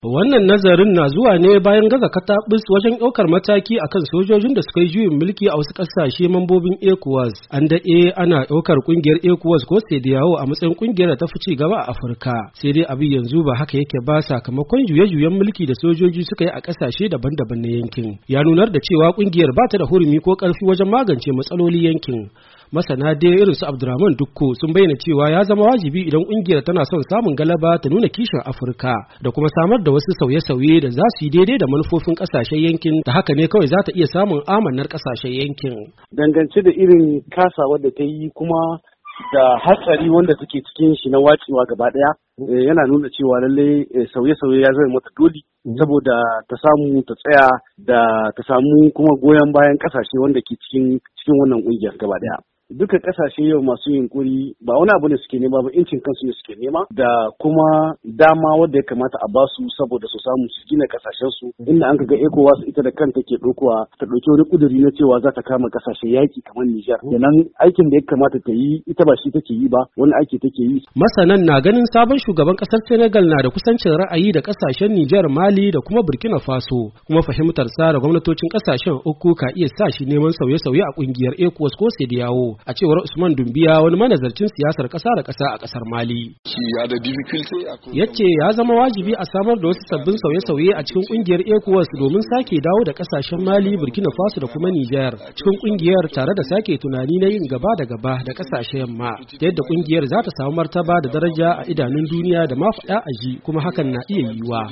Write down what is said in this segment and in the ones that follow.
Wannan nazarin na zuwa ne bayan gaza kataɓus wajen ɗaukar mataki akan sojojin da suka yi juyin mulki a wasu ƙasashe mambobin ECOWAS. An daɗe ana ɗaukar ƙungiyar ECOWAS ko CEDEAO a matsayin ƙungiyar da ta fi ci gaba a Afirka. Sai dai abin yanzu ba haka yake ba sakamakon juye-juyen mulki da sojoji suka yi a ƙasashe daban-daban na yankin. Ya nunar da cewa ƙungiyar ba ta da hurumi ko ƙarfi wajen magance matsaloli yankin. Masana dai irin su Abdurrahman Dukko sun bayyana cewa ya zama wajibi idan ƙungiyar tana son samun galaba ta nuna kishin Afirka da kuma samar da wasu sauye-sauye da za su yi daidai da manufofin ƙasashen yankin, da haka ne kawai za ta iya samun amanar ƙasashen yankin. Dangance da irin kasawa da ta yi kuma da hatsari wanda take cikin shi na wacewa gaba ɗaya, yana nuna cewa lallai sauye-sauye ya zama mata dole saboda ta samu ta tsaya da ta samu kuma goyon bayan ƙasashe wanda ke cikin wannan ƙungiyar gaba ɗaya. Duka kasashe yau masu yunkuri ba wani abu ne suke nema ba, incin kansu ne suke nema da kuma dama wadda ya kamata a basu saboda su samu su gina kasashen su, inda an ga ECOWAS ita da kanta ke ta ɗauki wani kuduri na cewa za ta kama kasashe yaki kamar Nijar. Kenan aikin da ya kamata ta yi ita ba shi take yi ba, wani aiki take yi. Masanan na ganin sabon shugaban kasar Senegal na da kusancin ra'ayi da kasashen Nijar, Mali da kuma Burkina Faso, kuma fahimtar sa da gwamnatocin kasashen uku ka iya sa shi neman sauye-sauye a kungiyar ECOWAS ko CEDEAO. A cewar Usman Dumbiya, wani manazarcin siyasar ƙasa da ƙasa a ƙasar Mali. Ya ce ya zama wajibi a samar da wasu sabbin sauye-sauye a cikin ƙungiyar ECOWAS domin sake dawo da ƙasashen Mali, Burkina Faso da kuma Nijar cikin ƙungiyar, tare da sake tunani na yin gaba da gaba da ƙasashen yamma, ta yadda ƙungiyar za ta samu martaba da daraja a idanun duniya da ma faɗa a ji, kuma hakan na iya yiwuwa.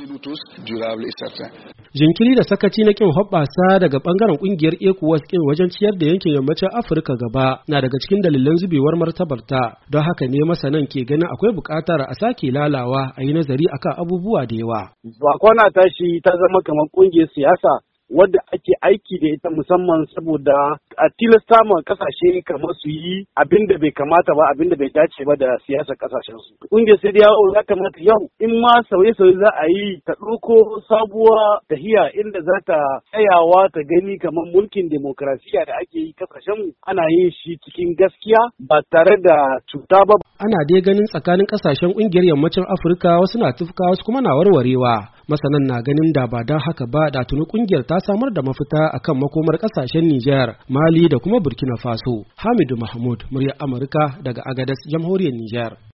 Jinkiri da sakaci na kin hoɓɓasa daga ɓangaren ƙungiyar ECOWAS kin wajen ciyar da yankin yammacin Afirka gaba na daga cikin dalilan zubewar martabarta, don haka ne masanan ke ganin akwai buƙatar a sake lalawa a yi nazari akan abubuwa da yawa. Ba kwana tashi ta zama kamar ƙungiyar siyasa wadda ake aiki da ita musamman saboda a tilasta ma kasashe kamar su yi abin da bai kamata ba, abin da bai dace ba da siyasar kasashen su. Ƙungiyar CEDEAO ya kamata yau in ma sauye-sauye za a yi ta ɗauko sabuwa tahiya inda za ta tsayawa ta gani kamar mulkin demokrasiya da ake yi kasashen ana yin shi cikin gaskiya ba tare da cuta ba. Ana dai ganin tsakanin kasashen ƙungiyar yammacin Afirka wasu na tufka wasu kuma na warwarewa. Masanan na ganin da ba don haka ba da tuni ƙungiyar ta samar da mafita akan makomar kasashen Nijar, Mali da kuma Burkina Faso. Hamidu Mahmud, muryar Amurka daga Agadez, Jamhuriyar Nijar.